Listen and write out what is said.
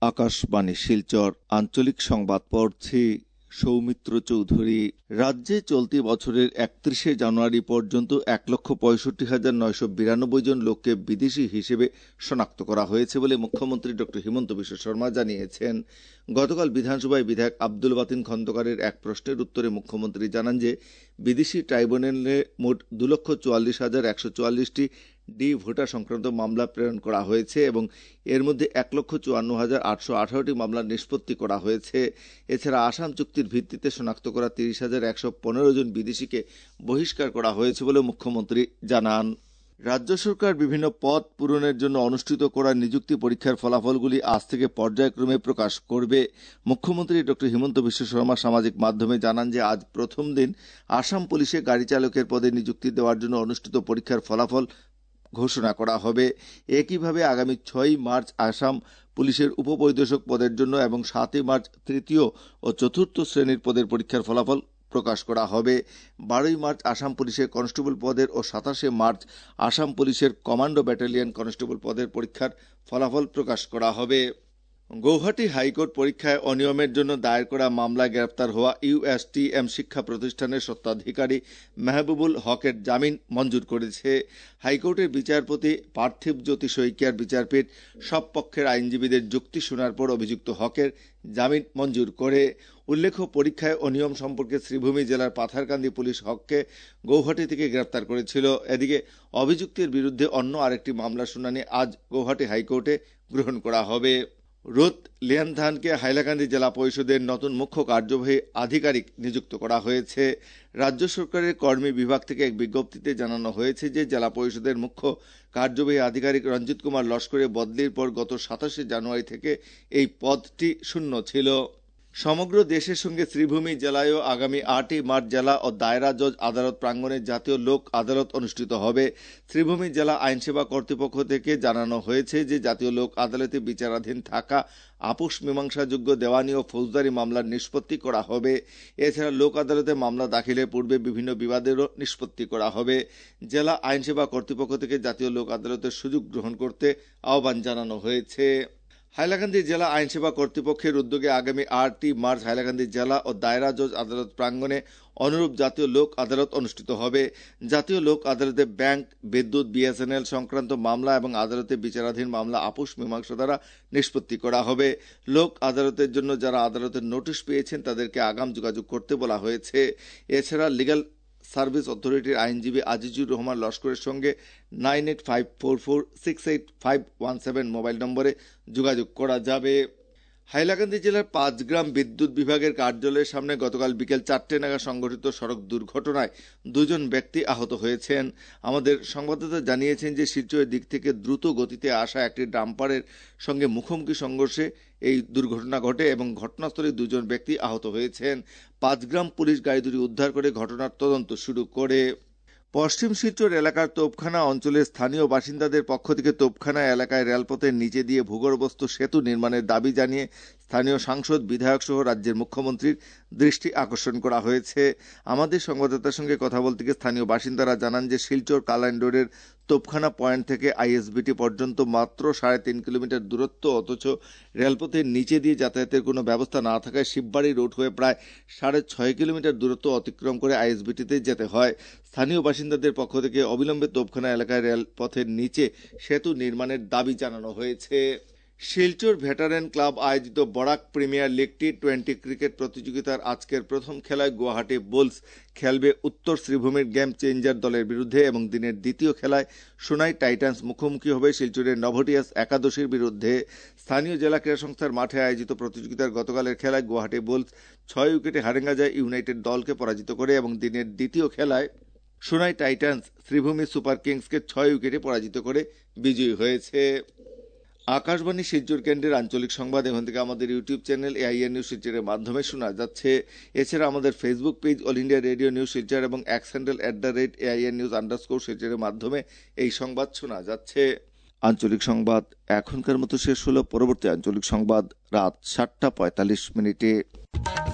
আকাশবাণী শিলচর আঞ্চলিক সংবাদ পড়ছি সৌমিত্র চৌধুরী। রাজ্যে চলতি বছরের ৩১ জানুয়ারি পর্যন্ত ১,৬৫,৯৯২ জন লোককে বিদেশি হিসেবে শনাক্ত করা হয়েছে বলে মুখ্যমন্ত্রী ড হিমন্ত বিশ্ব শর্মা জানিয়েছেন। গতকাল বিধানসভায় বিধায়ক আব্দুল বাতিন খন্দকারের এক প্রশ্নের উত্তরে মুখ্যমন্ত্রী জানান যে বিদেশি ট্রাইব্যুনালে মোট ২,৪৪,১৪৪টি ডি ভোটার সংক্রান্ত মামলা প্রেরণ করা হয়েছে এবং এর মধ্যে ১,৫৪,৮১৮টি মামলার নিষ্পত্তি করা হয়েছে। এছাড়া আসাম চুক্তির ভিত্তিতে শনাক্ত করা ৩০,১১৫ জন বিদেশিকে বহিষ্কার করা হয়েছে বলে মুখ্যমন্ত্রী জানান। রাজ্য সরকার বিভিন্ন পদ পূরণের জন্য অনুষ্ঠিত করা নিযুক্তি পরীক্ষার ফলাফলগুলি আজ থেকে পর্যায়ক্রমে প্রকাশ করবে। মুখ্যমন্ত্রী ড হিমন্ত বিশ্ব শর্মা সামাজিক মাধ্যমে জানান যে আজ প্রথম দিন আসাম পুলিশে গাড়ি চালকের পদে নিযুক্তি দেওয়ার জন্য অনুষ্ঠিত পরীক্ষার ফলাফল ঘোষণা করা হবে। একইভাবে আগামী ৬ মার্চ আসাম পুলিশের উপপরিদর্শক পদের জন্য এবং ৭ মার্চ তৃতীয় ও চতুর্থ শ্রেণীর পদের পরীক্ষার ফলাফল প্রকাশ করা হবে। ১২ মার্চ আসাম পুলিশের কনস্টেবল পদের ও ২৭ মার্চ আসাম পুলিশের কমান্ডো ব্যাটালিয়ন কনস্টেবল পদের পরীক্ষার ফলাফল প্রকাশ করা হবে। গৌহাটি হাইকোর্ট পরীক্ষায় অনিয়মের জন্য দায়ের করা মামলায় গ্রেপ্তার হওয়া ইউএসটিএম শিক্ষা প্রতিষ্ঠানের স্বত্বাধিকারী মেহবুবুল হকের জামিন মঞ্জুর করেছে। হাইকোর্টের বিচারপতি পার্থিব জ্যোতি শইকিয়ার বিচারপীঠ সব পক্ষের আইনজীবীদের যুক্তি শোনার পর অভিযুক্ত হকের জামিন মঞ্জুর করে। উল্লেখ্য, পরীক্ষায় অনিয়ম সম্পর্কে শ্রীভূমি জেলার পাথারকান্দি পুলিশ হককে গৌহাটি থেকে গ্রেপ্তার করেছিল। এদিকে অভিযুক্তের বিরুদ্ধে অন্য আরেকটি মামলার শুনানি আজ গৌহাটি হাইকোর্টে গ্রহণ করা হবে। রোত লিয়ানথানকে হাইলাকান্দি জেলা পরিষদের নতুন মুখ্য কার্যবাহী আধিকারিক নিযুক্ত করা হয়েছে। রাজ্য সরকারের কর্মী বিভাগ থেকে এক বিজ্ঞপ্তিতে জানানো হয়েছে যে জেলা পরিষদের মুখ্য কার্যবাহী আধিকারিক রঞ্জিত কুমার লস্করের বদলির পর গত ২৭ জানুয়ারি থেকে এই পদটি শূন্য ছিল। সমগ্র দেশের সঙ্গে শ্রীভূমি জেলায়ও আগামী ৮ মার্চ জেলা ও দায়রা জজ আদালত প্রাঙ্গণে জাতীয় লোক আদালত অনুষ্ঠিত হবে। শ্রীভূমি জেলা আইনসেবা কর্তৃপক্ষ থেকে জানানো হয়েছে যে জাতীয় লোক আদালতে বিচারাধীন থাকা আপোষ মীমাংসাযোগ্য দেওয়ানি ও ফৌজদারি মামলার নিষ্পত্তি করা হবে। এছাড়া লোক আদালতে মামলা দাখিলের পূর্বে বিভিন্ন বিবাদেরও নিষ্পত্তি করা হবে। জেলা আইনসেবা কর্তৃপক্ষ থেকে জাতীয় লোক আদালতের সুযোগ গ্রহণ করতে আহ্বান জানানো হয়েছে। হাইলাকান্দি জেলা আইনসেবা কর্তৃপক্ষের উদ্যোগে আগামী ৮ মার্চ হাইলাকান্দি জেলা ও দায়রা জজ আদালত প্রাঙ্গণে অনুরূপ জাতীয় লোক আদালত অনুষ্ঠিত হবে। জাতীয় লোক আদালতে ব্যাংক, বিদ্যুৎ, বিএসএনএল সংক্রান্ত মামলা এবং আদালতে বিচারাধীন মামলা আপোষ মীমাংসা দ্বারা নিষ্পত্তি করা হবে। লোক আদালতের জন্য যারা আদালতের নোটিশ পেয়েছেন তাদেরকে আগাম যোগাযোগ করতে বলা হয়েছে। এছাড়া লিগ্যাল সার্ভিস অথরিটির আইনজীবী আজিজুর রহমান লস্করের সঙ্গে 9854468517 মোবাইল নম্বরে যোগাযোগ করা যাবে। হাইলাকান্দি জেলার ৫ গ্রাম বিদ্যুৎ বিভাগের কার্যালয়ের সামনে গতকাল বিকেল ৪টে নাগাদ সংঘটিত সড়ক দুর্ঘটনায় ২ জন ব্যক্তি আহত হয়েছেন। আমাদের সংবাদদাতা জানিয়েছেন যে শিলচরের দিক থেকে দ্রুত গতিতে আসা একটি ডাম্পারের সঙ্গে মুখোমুখি সংঘর্ষে এই দুর্ঘটনা ঘটে এবং ঘটনাস্থলে ২ জন ব্যক্তি আহত হয়েছেন। ৫ গ্রাম পুলিশ গাড়ি দুটি উদ্ধার করে ঘটনার তদন্ত শুরু করে। পশ্চিম শিলচর এলাকার তোপখানা অঞ্চলের স্থানীয় বাসিন্দাদের পক্ষ থেকে তোপখানা এলাকায় রেলপথের নিচে দিয়ে ভূগর্ভস্থ সেতু নির্মাণের দাবি জানিয়ে স্থানীয় সাংসদ, বিধায়ক সহ রাজ্যের মুখ্যমন্ত্রীর দৃষ্টি আকর্ষণ করা হয়েছে। আমাদের সংবাদদাতার সঙ্গে কথা বলতে গিয়ে স্থানীয় বাসিন্দারা জানান যে শিলচর কালাইন রোডের তোপখানা পয়েন্ট থেকে আইএসবিটি পর্যন্ত মাত্র ৩.৫ কিলোমিটার দূরত্ব, অথচ রেলপথের নিচে দিয়ে যাতায়াতের কোনো ব্যবস্থা না থাকায় শিববাড়ি রোড হয়ে প্রায় ৬.৫ কিলোমিটার দূরত্ব অতিক্রম করে আইএসবিটিতে যেতে হয়। স্থানীয় বাসিন্দাদের পক্ষ থেকে অবিলম্বে তোপখানা এলাকায় রেলপথের নিচে সেতু নির্মাণের দাবি জানানো হয়েছে। শিলচর ভেটারেন ক্লাব আয়োজিত বরাক প্রিমিয়ার লিগ টি20 ক্রিকেট প্রতিযোগিতার আজকের প্রথম খেলায় গুয়াহাটি বুলস খেলবে উত্তর শ্রীভূমির গেম চেঞ্জার দলের বিরুদ্ধে এবং দিনের দ্বিতীয় খেলায় সোনাই টাইটান্স মুখোমুখি হবে শিলচরের নভোটিয়াস একাদশীর বিরুদ্ধে। স্থানীয় জেলা ক্রীড়া সংস্থার মাঠে আয়োজিত প্রতিযোগিতার গতকালের খেলায় গুয়াহাটি বুলস ৬ উইকেটে হারেঙ্গাজা ইউনাইটেড দলকে পরাজিত করে এবং দিনের দ্বিতীয় খেলায় সোনাই টাইটান্স শ্রীভূমি সুপার কিংসকে ৬ উইকেটে পরাজিত করে বিজয়ী হয়েছে। আকাশবাণী শিলচর কেন্দ্রের আঞ্চলিক সংবাদ এখন থেকে আমাদের ইউটিউব চ্যানেল এআইআর নিউজ শিলচরের মাধ্যমে শোনা যাচ্ছে। এছাড়া আমাদের Facebook page all India radio news Silchar এবং এক্স হ্যান্ডেল @AIRnews_ শিলচরের মাধ্যমে এই সংবাদ শোনা যাচ্ছে। আঞ্চলিক সংবাদ এখনকার মতো শেষ হলো। পরবর্তী আঞ্চলিক সংবাদ রাত ৭টা ৪৫ মিনিটে।